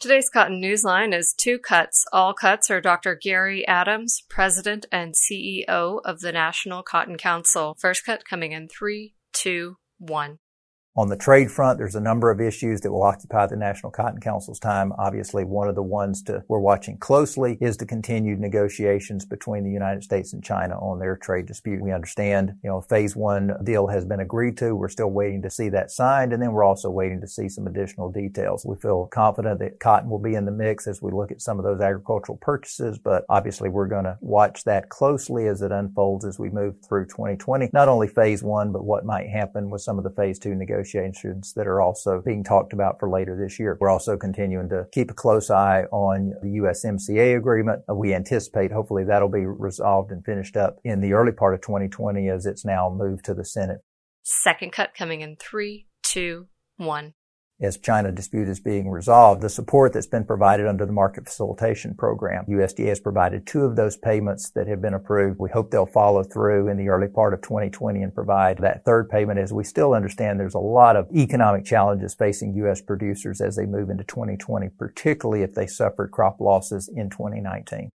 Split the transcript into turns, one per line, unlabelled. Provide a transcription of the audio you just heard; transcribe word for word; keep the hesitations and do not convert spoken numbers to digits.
Today's Cotton Newsline is two cuts. All cuts are Doctor Gary Adams, President and C E O of the National Cotton Council. First cut coming in three, two, one.
On the trade front, there's a number of issues that will occupy the National Cotton Council's time. Obviously, one of the ones to, we're watching closely is the continued negotiations between the United States and China on their trade dispute. We understand, you know, phase one deal has been agreed to. We're still waiting to see that signed, and then we're also waiting to see some additional details. We feel confident that cotton will be in the mix as we look at some of those agricultural purchases, but obviously we're going to watch that closely as it unfolds as we move through twenty twenty. Not only phase one, but what might happen with some of the phase two negotiations. Negotiations that are also being talked about for later this year. We're also continuing to keep a close eye on the U S M C A agreement. We anticipate hopefully that'll be resolved and finished up in the early part of twenty twenty as it's now moved to the Senate.
Second cut coming in three, two, one.
As China dispute is being resolved, the support that's been provided under the Market Facilitation Program, U S D A has provided two of those payments that have been approved. We hope they'll follow through in the early part of twenty twenty and provide that third payment, as we still understand there's a lot of economic challenges facing U S producers as they move into twenty twenty, particularly if they suffered crop losses in twenty nineteen.